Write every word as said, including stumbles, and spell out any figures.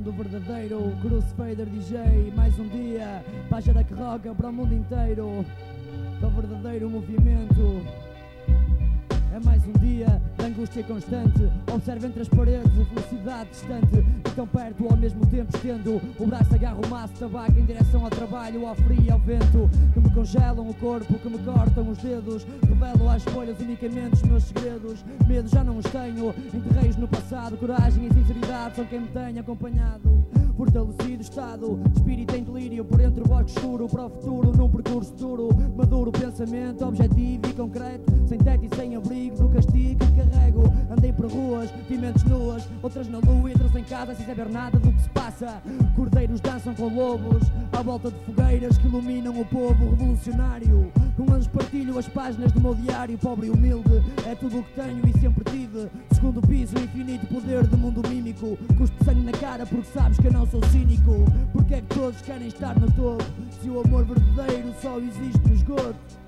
do verdadeiro Crucifader D J. Mais um dia, página que roca para o mundo inteiro do verdadeiro movimento. É mais um dia de angústia constante. Observa entre as paredes a felicidade distante e tão perto ao mesmo tempo estendo o braço, agarro o maço de tabaco em direção ao trabalho, ao frio e ao vento que me congelam o corpo, que me cortam os dedos. Revelo às folhas unicamente os meus segredos. Medo já não os tenho, enterrei-os no passado. Coragem e sinceridade são quem me tem acompanhado. Fortalecido estado de espírito em delírio por entre o bosque escuro para o futuro num percurso duro. Maduro pensamento, objetivo e concreto, sem teto e sem abrigo do castigo que carrego. Andei por ruas, vi mentes nuas, outras na lua e outras em casa sem saber nada do que se passa. Cordeiros dançam com lobos à volta de fogueiras que iluminam o povo revolucionário. Com anos partilho as páginas do meu diário. Pobre e humilde é tudo o que tenho e sempre tive. Segundo piso, o infinito poder do mundo mímico. Cuspo sangue na cara porque sabes que eu não sou cínico. Porque é que todos querem estar no topo se o amor verdadeiro só existe no esgoto?